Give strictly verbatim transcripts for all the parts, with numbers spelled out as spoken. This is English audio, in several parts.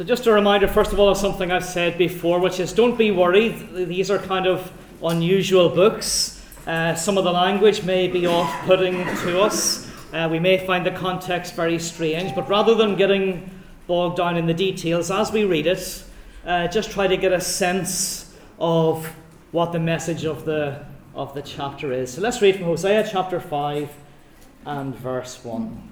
So just a reminder, first of all, of something I've said before, which is don't be worried. These are kind of unusual books. Uh, some of the language may be off-putting to us. Uh, we may find the context very strange, but rather than getting bogged down in the details, as we read it, uh, just try to get a sense of what the message of the, of the chapter is. So let's read from Hosea chapter five and verse one.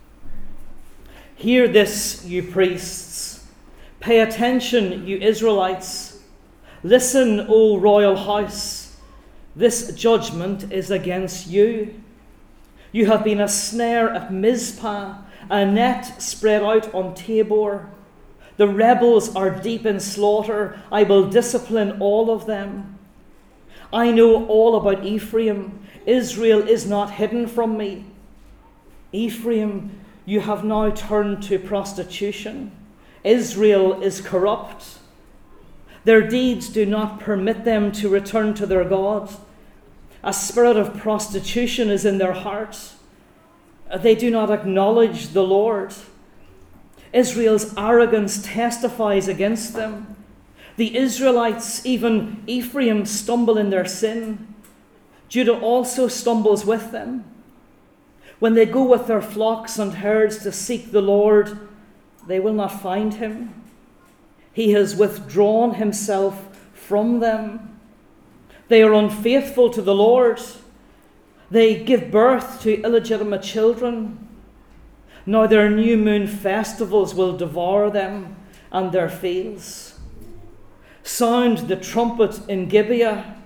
Hear this, you priests. Pay attention, you Israelites. Listen, O royal house. This judgment is against you. You have been a snare at Mizpah, a net spread out on Tabor. The rebels are deep in slaughter. I will discipline all of them. I know all about Ephraim. Israel is not hidden from me. Ephraim, you have now turned to prostitution. Israel is corrupt. Their deeds do not permit them to return to their God. A spirit of prostitution is in their heart. They do not acknowledge the Lord. Israel's arrogance testifies against them. The Israelites, even Ephraim, stumble in their sin. Judah also stumbles with them. When they go with their flocks and herds to seek the Lord, they will not find him. He has withdrawn himself from them. They are unfaithful to the Lord. They give birth to illegitimate children. Now their new moon festivals will devour them and their fields. Sound the trumpet in Gibeah,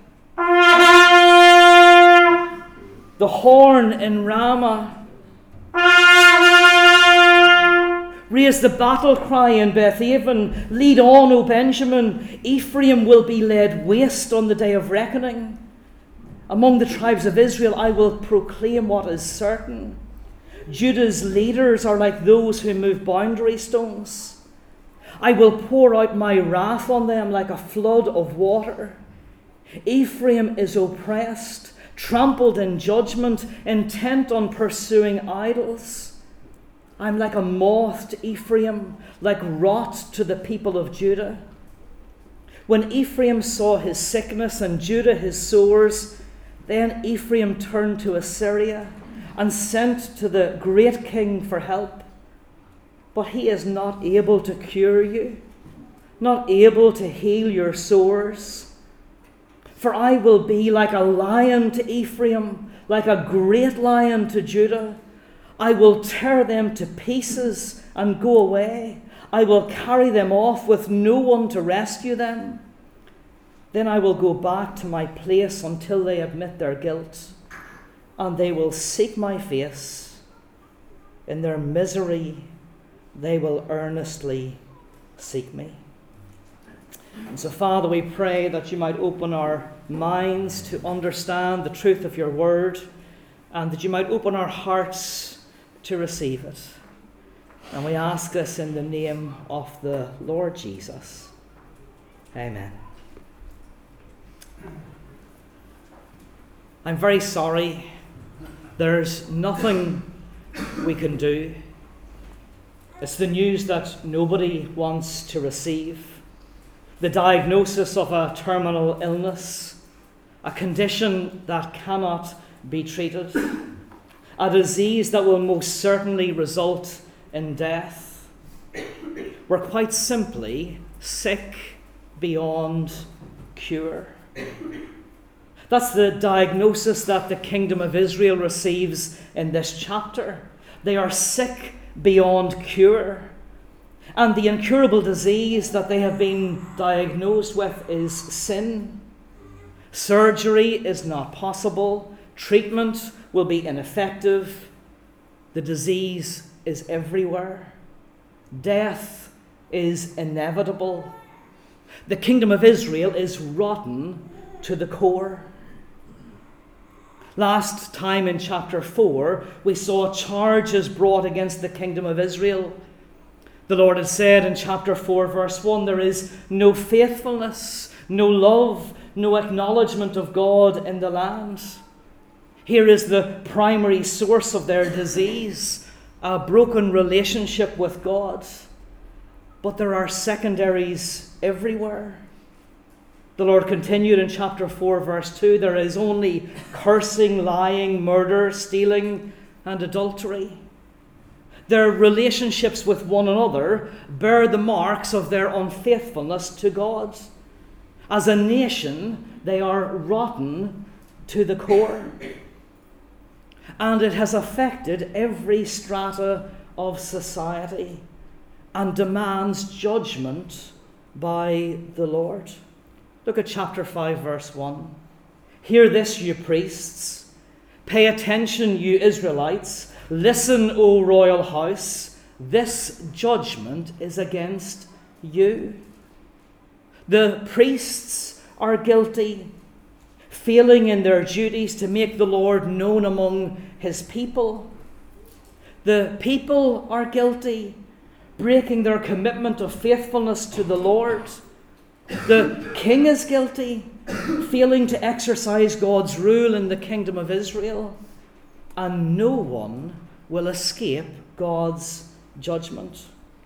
the horn in Ramah. Raise the battle cry in Beth-aven. Lead on, O Benjamin. Ephraim will be laid waste on the day of reckoning. Among the tribes of Israel I will proclaim what is certain. Judah's leaders are like those who move boundary stones. I will pour out my wrath on them like a flood of water. Ephraim is oppressed, trampled in judgment, intent on pursuing idols. I'm like a moth to Ephraim, like rot to the people of Judah. When Ephraim saw his sickness and Judah his sores, then Ephraim turned to Assyria and sent to the great king for help. But he is not able to cure you, not able to heal your sores. For I will be like a lion to Ephraim, like a great lion to Judah. I will tear them to pieces and go away. I will carry them off with no one to rescue them. Then I will go back to my place until they admit their guilt, and they will seek my face. In their misery, they will earnestly seek me. And so, Father, we pray that you might open our minds to understand the truth of your word, and that you might open our hearts to receive it. And we ask this in the name of the Lord Jesus. Amen. I'm very sorry. There's nothing we can do. It's the news that nobody wants to receive. The diagnosis of a terminal illness, a condition that cannot be treated, a disease that will most certainly result in death. We're quite simply sick beyond cure. That's the diagnosis that the kingdom of Israel receives in this chapter. They are sick beyond cure. And the incurable disease that they have been diagnosed with is sin. Surgery is not possible. Treatment will be ineffective. The disease is everywhere. Death is inevitable. The kingdom of Israel is rotten to the core. Last time in chapter four, we saw charges brought against the kingdom of Israel. The Lord had said in chapter four, verse one, there is no faithfulness, no love, no acknowledgement of God in the land. Here is the primary source of their disease, a broken relationship with God. but there are secondaries everywhere. The Lord continued in chapter four, verse two, there is only cursing, lying, murder, stealing, and adultery. Their relationships with one another bear the marks of their unfaithfulness to God. As a nation, they are rotten to the core. And it has affected every strata of society and demands judgment by the Lord. Look at chapter five, verse one. Hear this, you priests. Pay attention, you Israelites. Listen, O royal house. This judgment is against you. The priests are guilty, failing in their duties to make the Lord known among his people. The people are guilty, breaking their commitment of faithfulness to the Lord. The king is guilty, failing to exercise God's rule in the kingdom of Israel. And no one will escape God's judgment.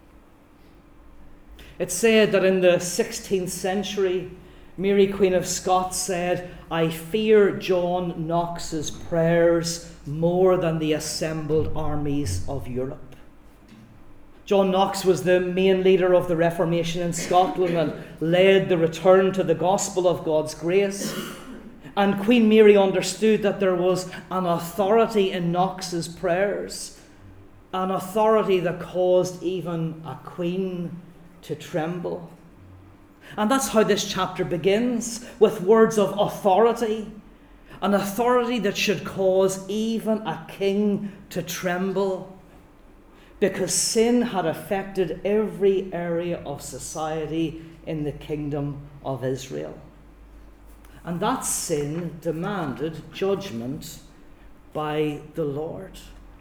It's said that in the sixteenth century, Mary, Queen of Scots, said, I fear John Knox's prayers more than the assembled armies of Europe. John Knox was the main leader of the Reformation in Scotland and led the return to the gospel of God's grace. And Queen Mary understood that there was an authority in Knox's prayers, an authority that caused even a queen to tremble. And that's how this chapter begins, with words of authority, an authority that should cause even a king to tremble, because sin had affected every area of society in the kingdom of Israel. And that sin demanded judgment by the Lord.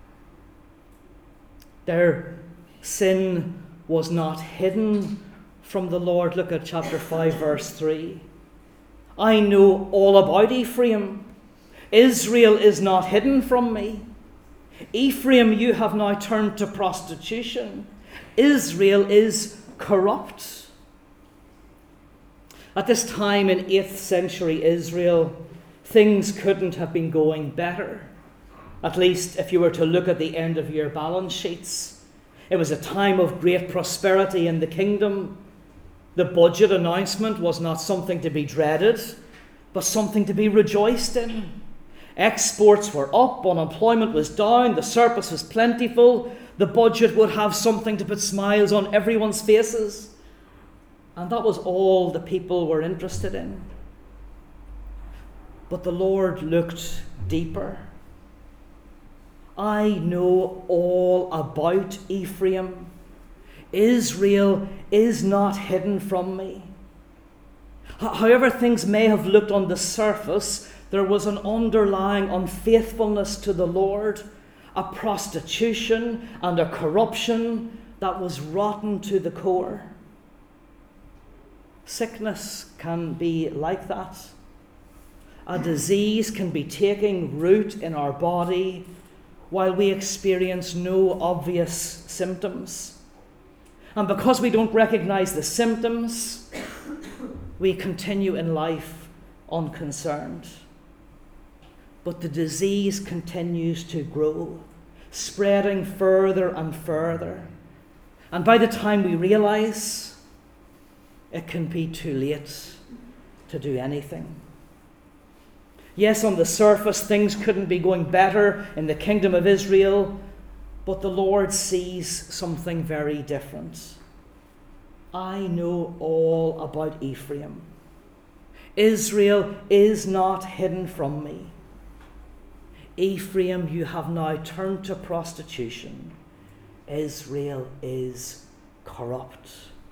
Their sin was not hidden from the Lord. Look at chapter five, verse three. I know all about Ephraim. Israel is not hidden from me. Ephraim, you have now turned to prostitution. Israel is corrupt. At this time in eighth century Israel, things couldn't have been going better. At least if you were to look at the end of year balance sheets. It was a time of great prosperity in the kingdom. The budget announcement was not something to be dreaded, but something to be rejoiced in. Exports were up, unemployment was down, the surplus was plentiful, the budget would have something to put smiles on everyone's faces. And that was all the people were interested in. But the Lord looked deeper. I know all about Ephraim. Israel is not hidden from me. However things may have looked on the surface, there was an underlying unfaithfulness to the Lord, a prostitution and a corruption that was rotten to the core. Sickness can be like that. A disease can be taking root in our body while we experience no obvious symptoms. And because we don't recognize the symptoms, we continue in life unconcerned. But the disease continues to grow, spreading further and further. And by the time we realize, it can be too late to do anything. Yes, on the surface, things couldn't be going better in the kingdom of Israel, but the Lord sees something very different. I know all about Ephraim. Israel is not hidden from me. Ephraim, you have now turned to prostitution. Israel is corrupt.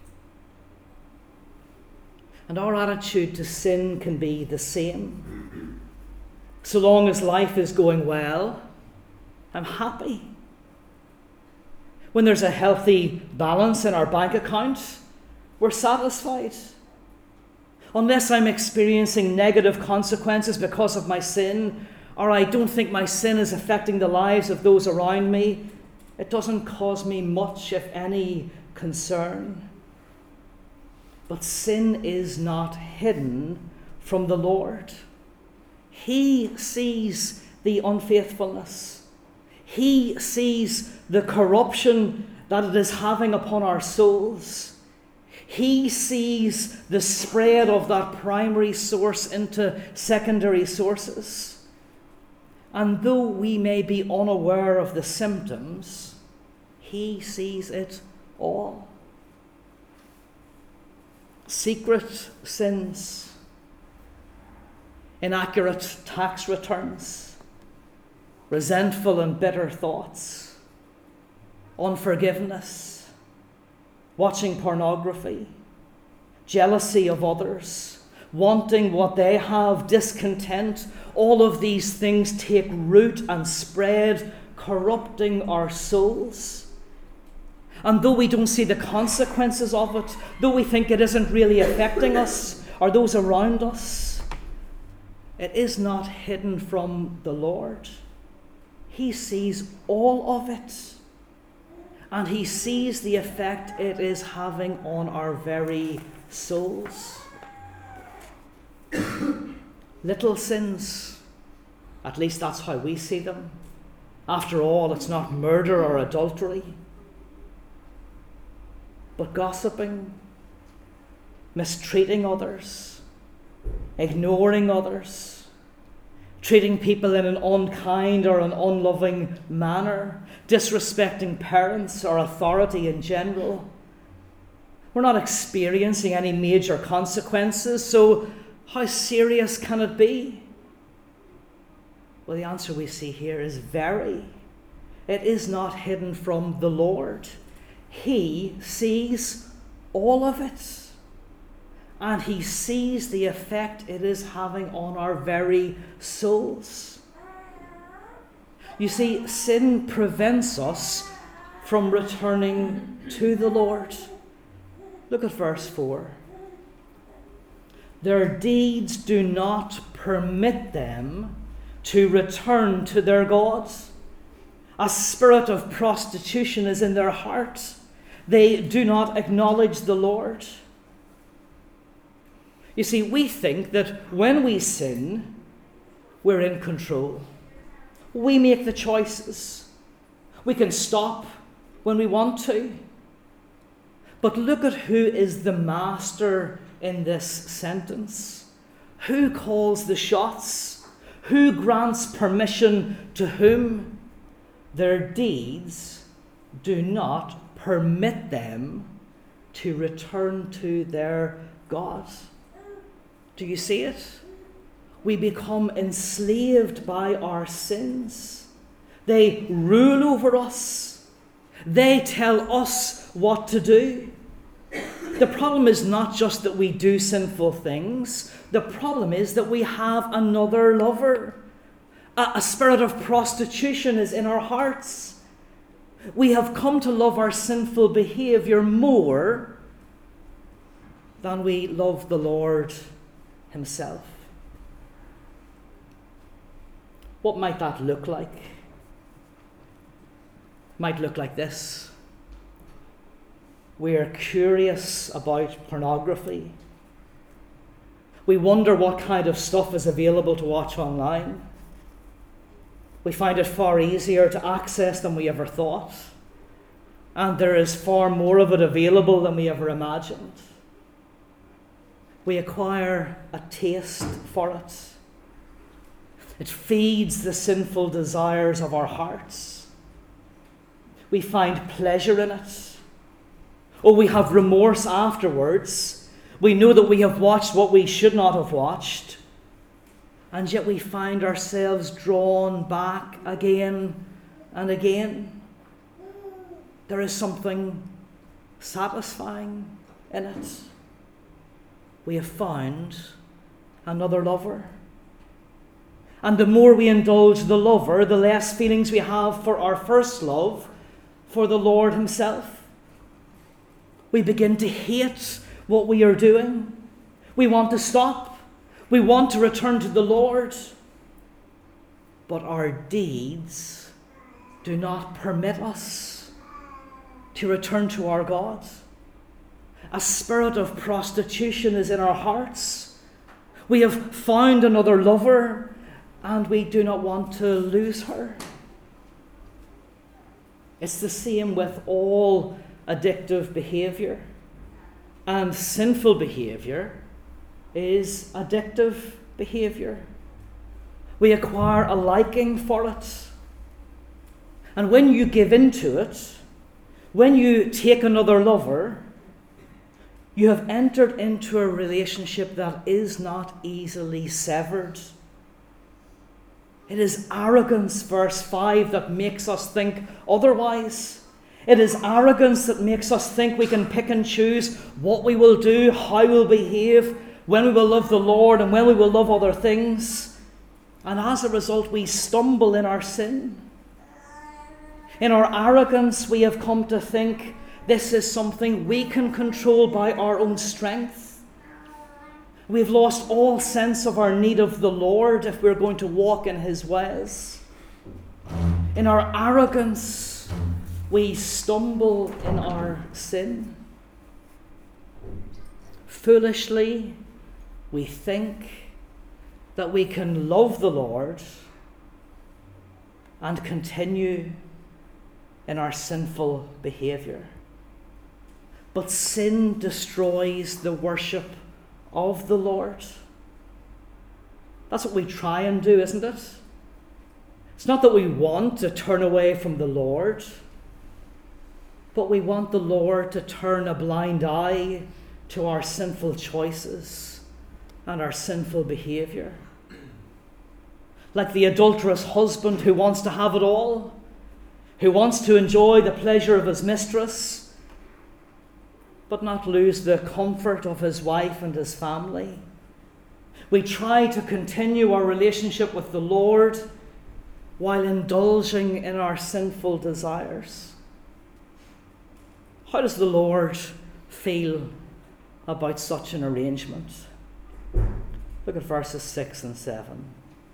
And our attitude to sin can be the same. So long as life is going well, I'm happy. When there's a healthy balance in our bank account, we're satisfied. Unless I'm experiencing negative consequences because of my sin, or I don't think my sin is affecting the lives of those around me, it doesn't cause me much, if any, concern. But sin is not hidden from the Lord. He sees the unfaithfulness. He sees the corruption that it is having upon our souls. He sees the spread of that primary source into secondary sources. And though we may be unaware of the symptoms, he sees it all. Secret sins, inaccurate tax returns, resentful and bitter thoughts, unforgiveness, watching pornography, jealousy of others, wanting what they have, discontent, all of these things take root and spread, corrupting our souls. And though we don't see the consequences of it, though we think it isn't really affecting us or those around us, it is not hidden from the Lord. He sees all of it. And he sees the effect it is having on our very souls. Little sins, at least that's how we see them. After all, it's not murder or adultery. But gossiping, mistreating others, ignoring others, treating people in an unkind or an unloving manner, disrespecting parents or authority in general. We're not experiencing any major consequences, so how serious can it be? Well, the answer we see here is very. It is not hidden from the Lord. He sees all of it. And he sees the effect it is having on our very souls. You see, sin prevents us from returning to the Lord. Look at verse four. Their deeds do not permit them to return to their gods. A spirit of prostitution is in their heart. They do not acknowledge the Lord. You see, we think that when we sin, we're in control. We make the choices. We can stop when we want to. But look at who is the master in this sentence. Who calls the shots? Who grants permission to whom? Their deeds do not permit them to return to their God. Do you see it? We become enslaved by our sins. They rule over us. They tell us what to do. The problem is not just that we do sinful things. The problem is that we have another lover. A, a spirit of prostitution is in our hearts. We have come to love our sinful behavior more than we love the Lord himself. What might that look like? Might look like this. We're curious about pornography. We wonder what kind of stuff is available to watch online. We find it far easier to access than we ever thought. And there is far more of it available than we ever imagined. We acquire a taste for it. It feeds the sinful desires of our hearts. We find pleasure in it. Or we have remorse afterwards. We know that we have watched what we should not have watched. And yet we find ourselves drawn back again and again. There is something satisfying in it. We have found another lover. And the more we indulge the lover, the less feelings we have for our first love, for the Lord himself. We begin to hate what we are doing. We want to stop. We want to return to the Lord. But our deeds do not permit us to return to our God. A spirit of prostitution is in our hearts. We have found another lover, and we do not want to lose her. It's the same with all addictive behavior. And sinful behavior is addictive behavior. We acquire a liking for it. And when you give in to it, when you take another lover, you have entered into a relationship that is not easily severed. It is arrogance, verse five, that makes us think otherwise. It is arrogance that makes us think we can pick and choose what we will do, how we'll behave, when we will love the Lord and when we will love other things. And as a result, we stumble in our sin. In our arrogance, we have come to think this is something we can control by our own strength. We've lost all sense of our need of the Lord if we're going to walk in his ways. In our arrogance, we stumble in our sin. Foolishly, we think that we can love the Lord and continue in our sinful behavior. But sin destroys the worship of the Lord. That's what we try and do, isn't it? It's not that we want to turn away from the Lord, but we want the Lord to turn a blind eye to our sinful choices and our sinful behavior. Like the adulterous husband who wants to have it all, who wants to enjoy the pleasure of his mistress, but not lose the comfort of his wife and his family. We try to continue our relationship with the Lord while indulging in our sinful desires. How does the Lord feel about such an arrangement? Look at verses six and seven.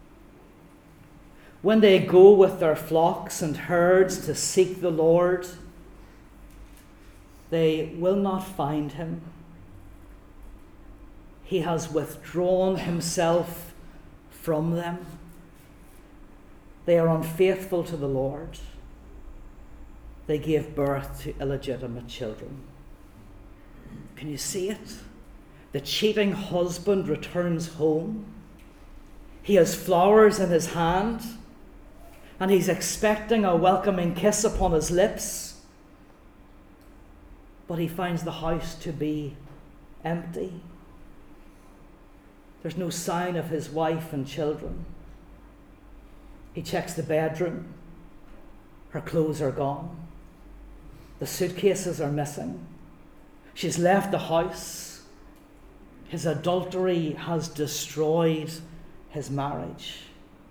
When they go with their flocks and herds to seek the Lord, they will not find him. He has withdrawn himself from them. They are unfaithful to the Lord. They gave birth to illegitimate children. Can you see it? The cheating husband returns home. He has flowers in his hand, and he's expecting a welcoming kiss upon his lips. But he finds the house to be empty. There's no sign of his wife and children. He checks the bedroom. Her clothes are gone. The suitcases are missing. She's left the house. His adultery has destroyed his marriage.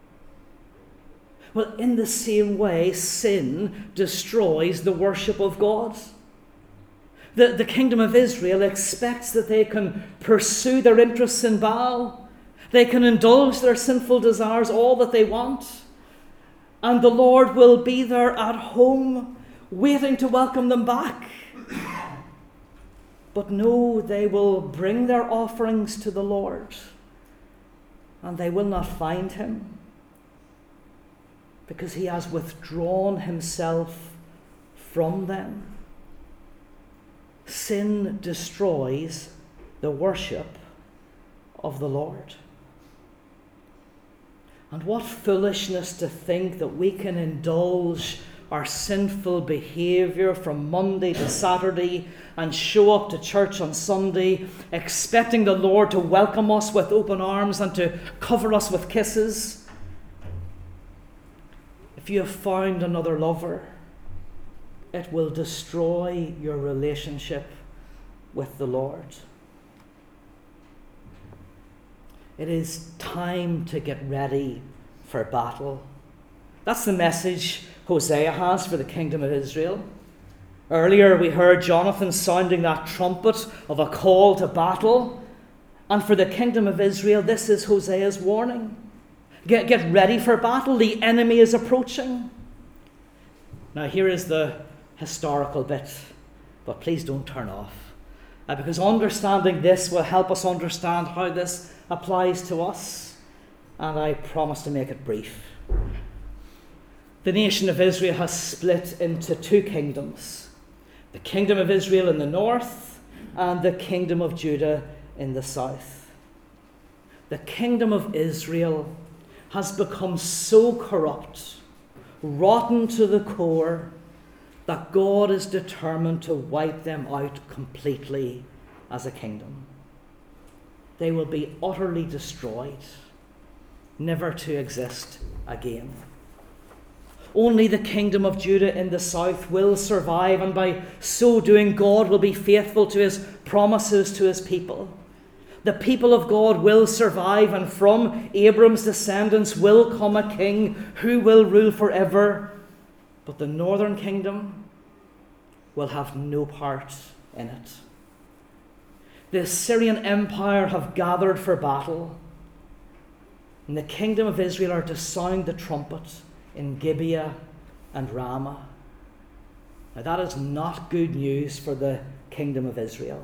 Well, in the same way, sin destroys the worship of God. The, the kingdom of Israel expects that they can pursue their interests in Baal. They can indulge their sinful desires all that they want. And the Lord will be there at home, waiting to welcome them back. But no, they will bring their offerings to the Lord, and they will not find him, because he has withdrawn himself from them. Sin destroys the worship of the Lord. And what foolishness to think that we can indulge our sinful behaviour from Monday to Saturday and show up to church on Sunday expecting the Lord to welcome us with open arms and to cover us with kisses. If you have found another lover, it will destroy your relationship with the Lord. It is time to get ready for battle. That's the message Hosea has for the kingdom of Israel. Earlier we heard Jonathan sounding that trumpet of a call to battle. And for the kingdom of Israel, this is Hosea's warning. Get, get ready for battle. The enemy is approaching. Now here is the historical bit, but please don't turn off. uh, because understanding this will help us understand how this applies to us, and I promise to make it brief. The nation of Israel has split into two kingdoms: the kingdom of Israel in the north and the kingdom of Judah in the south. The kingdom of Israel has become so corrupt, rotten to the core, that God is determined to wipe them out completely as a kingdom. They will be utterly destroyed, never to exist again. Only the kingdom of Judah in the south will survive, and by so doing, God will be faithful to his promises to his people. The people of God will survive, and from Abram's descendants will come a king who will rule forever. But the northern kingdom will have no part in it. The Assyrian Empire have gathered for battle, and the kingdom of Israel are to sound the trumpet in Gibeah and Ramah. Now that is not good news for the kingdom of Israel.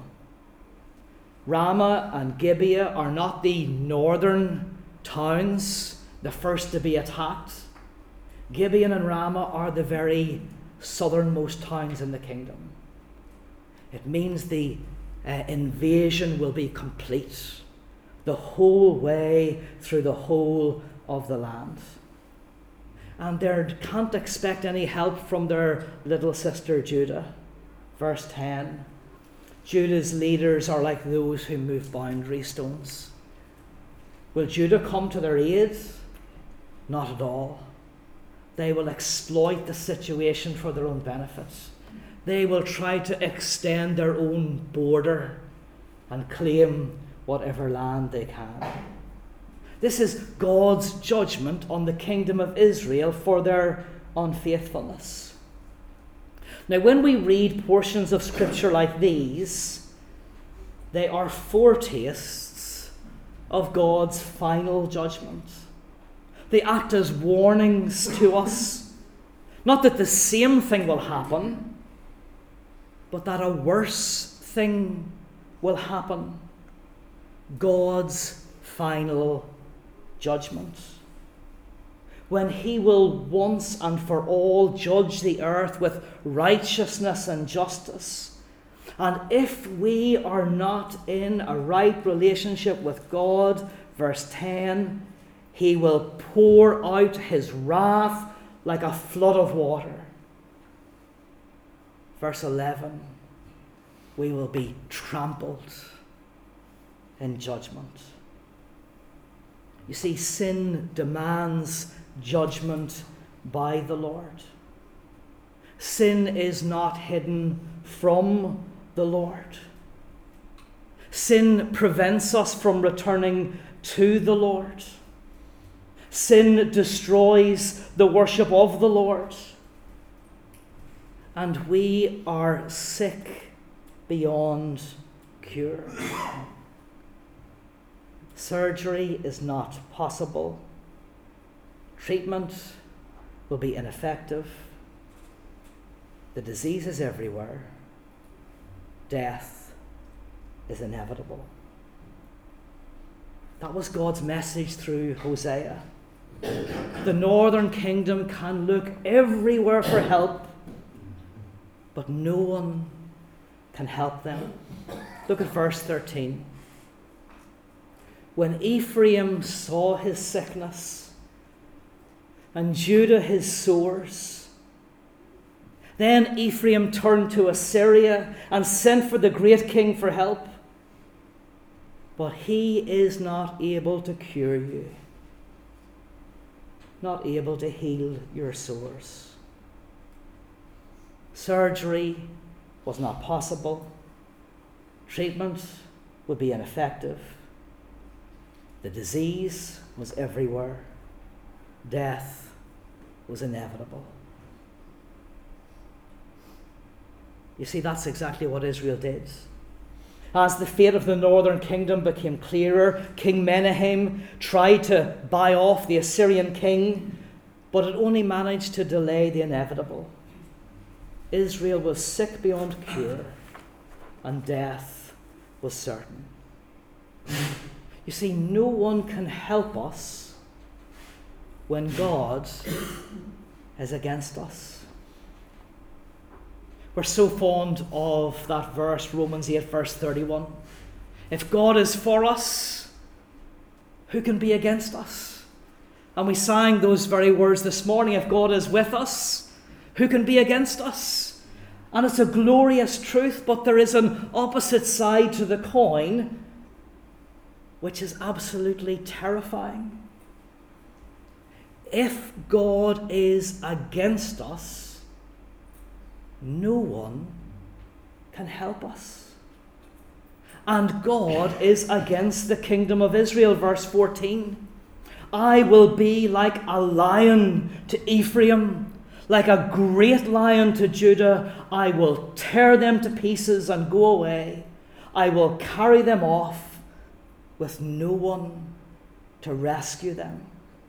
Ramah and Gibeah are not the northern towns, the first to be attacked. Gibeon and Ramah are the very southernmost towns in the kingdom. It means the uh, invasion will be complete, the whole way through the whole of the land. And they can't expect any help from their little sister Judah. Verse ten. Judah's leaders are like those who move boundary stones. Will Judah come to their aid? Not at all. They will exploit the situation for their own benefit. They will try to extend their own border and claim whatever land they can. This is God's judgment on the kingdom of Israel for their unfaithfulness. Now, when we read portions of Scripture like these, they are foretastes of God's final judgment. They act as warnings to us. Not that the same thing will happen, but that a worse thing will happen. God's final judgment. When he will once and for all judge the earth with righteousness and justice. And if we are not in a right relationship with God, verse ten, he will pour out his wrath like a flood of water. Verse eleven, we will be trampled in judgment. You see, sin demands judgment by the Lord. Sin is not hidden from the Lord. Sin prevents us from returning to the Lord. Sin destroys the worship of the Lord. And we are sick beyond cure. Surgery is not possible. Treatment will be ineffective. The disease is everywhere. Death is inevitable. That was God's message through Hosea. The northern kingdom can look everywhere for help, but no one can help them. Look at verse thirteen. When Ephraim saw his sickness, and Judah his sores, then Ephraim turned to Assyria and sent for the great king for help. But he is not able to cure you, not able to heal your sores. Surgery was not possible. Treatment would be ineffective. The disease was everywhere. Death was inevitable. You see, that's exactly what Israel did. As the fate of the northern kingdom became clearer, King Menahem tried to buy off the Assyrian king, but it only managed to delay the inevitable. Israel was sick beyond cure, and death was certain. You see, no one can help us when God is against us. We're so fond of that verse, Romans eight, verse thirty-one. If God is for us, who can be against us? And we sang those very words this morning. If God is with us, who can be against us? And it's a glorious truth, but there is an opposite side to the coin, which is absolutely terrifying. If God is against us, no one can help us. And God is against the kingdom of Israel. Verse fourteen. I will be like a lion to Ephraim, like a great lion to Judah. I will tear them to pieces and go away. I will carry them off with no one to rescue them.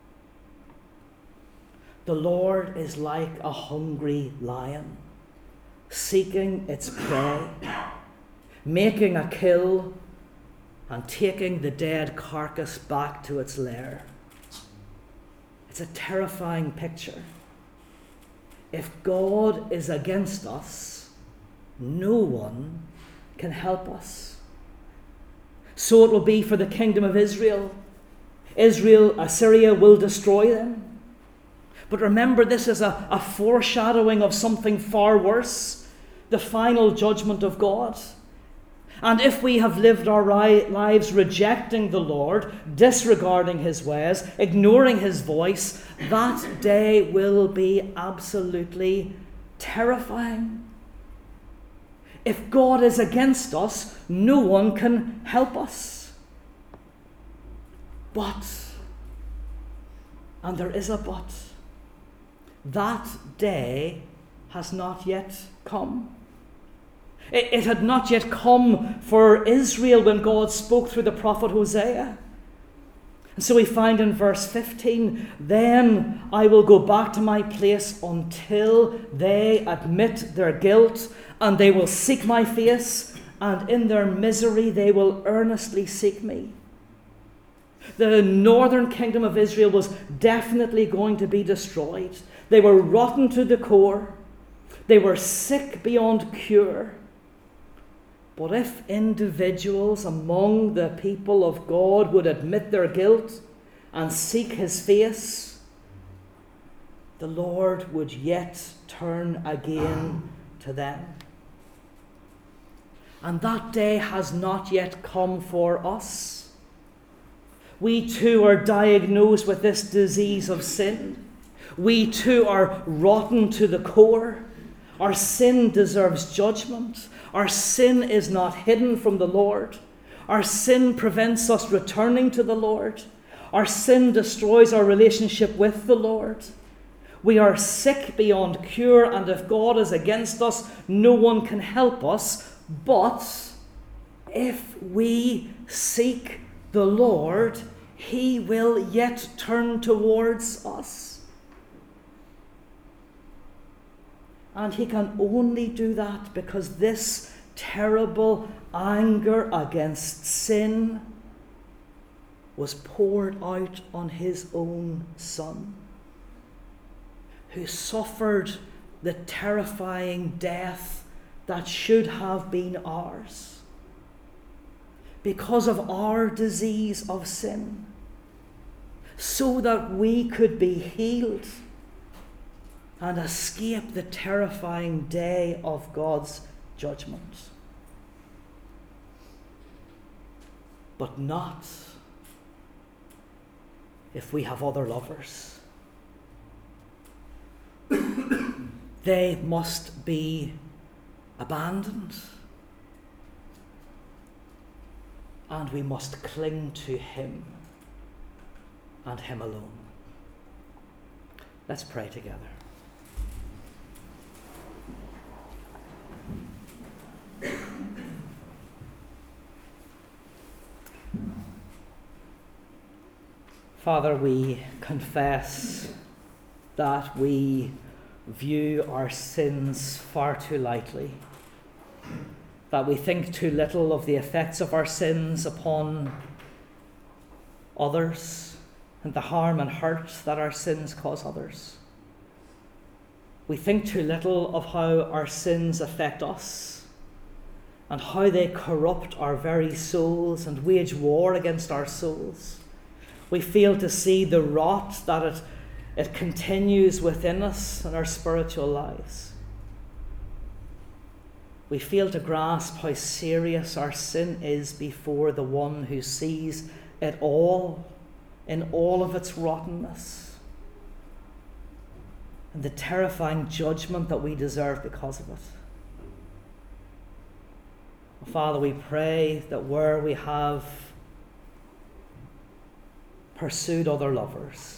The Lord is like a hungry lion, seeking its prey, making a kill and taking the dead carcass back to its lair. It's a terrifying picture. If God is against us, no one can help us. So it will be for the kingdom of Israel. Israel, Assyria will destroy them. But remember, this is a, a foreshadowing of something far worse, the final judgment of God. And if we have lived our ri- lives rejecting the Lord, disregarding his ways, ignoring his voice, that day will be absolutely terrifying. If God is against us, no one can help us. But, and there is a but, that day has not yet come. It, it had not yet come for Israel when God spoke through the prophet Hosea. And so we find in verse fifteen, then I will go back to my place until they admit their guilt, and they will seek my face, and in their misery they will earnestly seek me. The northern kingdom of Israel was definitely going to be destroyed. They were rotten to the core. They were sick beyond cure. But if individuals among the people of God would admit their guilt and seek his face, the Lord would yet turn again to them. And that day has not yet come for us. We too are diagnosed with this disease of sin. We too are rotten to the core. Our sin deserves judgment. Our sin is not hidden from the Lord. Our sin prevents us returning to the Lord. Our sin destroys our relationship with the Lord. We are sick beyond cure, and if God is against us, no one can help us. But if we seek the Lord, he will yet turn towards us. And he can only do that because this terrible anger against sin was poured out on his own Son, who suffered the terrifying death that should have been ours because of our disease of sin, so that we could be healed and escape the terrifying day of God's judgment. But not if we have other lovers. They must be abandoned, and we must cling to him and him alone. Let's pray together. Father, we confess that we view our sins far too lightly, that we think too little of the effects of our sins upon others and the harm and hurt that our sins cause others. We think too little of how our sins affect us and how they corrupt our very souls and wage war against our souls. We fail to see the rot that it, it continues within us in our spiritual lives. We fail to grasp how serious our sin is before the one who sees it all in all of its rottenness and the terrifying judgment that we deserve because of it. Father, we pray that where we have pursued other lovers,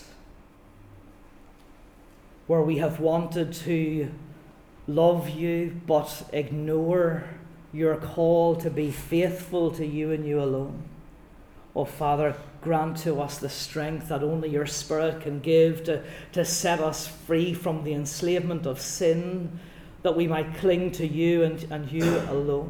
where we have wanted to love you but ignore your call to be faithful to you and you alone, oh Father, grant to us the strength that only your Spirit can give to, to set us free from the enslavement of sin, that we might cling to you and, and you alone.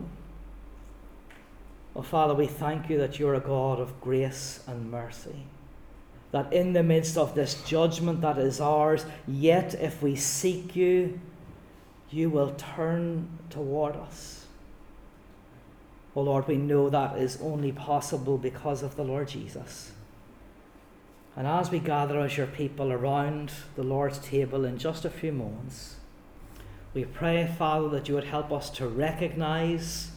Oh Father, we thank you that you're a God of grace and mercy, that in the midst of this judgment that is ours, yet if we seek you, you will turn toward us. Oh Lord, we know that is only possible because of the Lord Jesus. And as we gather as your people around the Lord's table in just a few moments, we pray, Father, that you would help us to recognize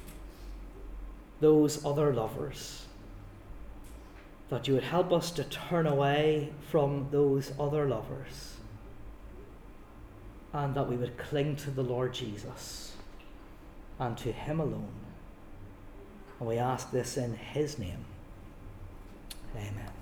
those other lovers, that you would help us to turn away from those other lovers, and that we would cling to the Lord Jesus and to him alone. And we ask this in his name. Amen.